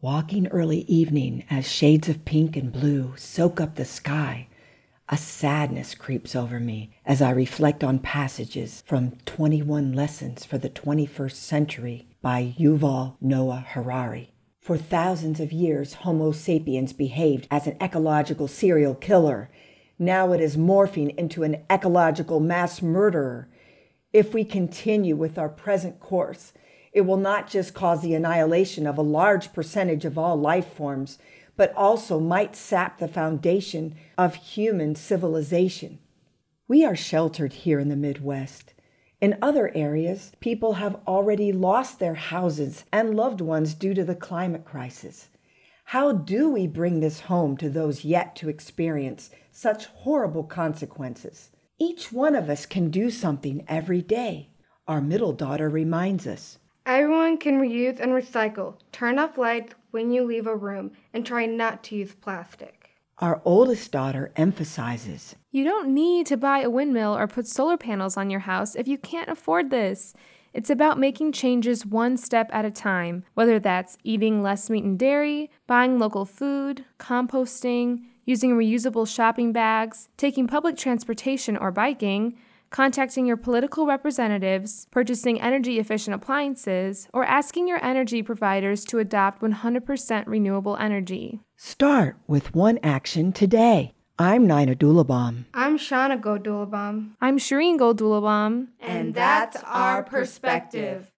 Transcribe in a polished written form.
Walking early evening as shades of pink and blue soak up the sky, a sadness creeps over me as I reflect on passages from 21 Lessons for the 21st Century by Yuval Noah Harari. For thousands of years, Homo sapiens behaved as an ecological serial killer. Now it is morphing into an ecological mass murderer. If we continue with our present course, it will not just cause the annihilation of a large percentage of all life forms, but also might sap the foundation of human civilization. We are sheltered here in the Midwest. In other areas, people have already lost their houses and loved ones due to the climate crisis. How do we bring this home to those yet to experience such horrible consequences? Each one of us can do something every day. Our middle daughter reminds us. Everyone can reuse and recycle. Turn off lights when you leave a room and try not to use plastic. Our oldest daughter emphasizes. You don't need to buy a windmill or put solar panels on your house if you can't afford this. It's about making changes one step at a time, whether that's eating less meat and dairy, buying local food, composting, using reusable shopping bags, taking public transportation or biking, contacting your political representatives, purchasing energy-efficient appliances, or asking your energy providers to adopt 100% renewable energy. Start with one action today. I'm Nina Doolabom. I'm Shauna Godulabam. I'm Shireen Goldulabam. And that's our perspective.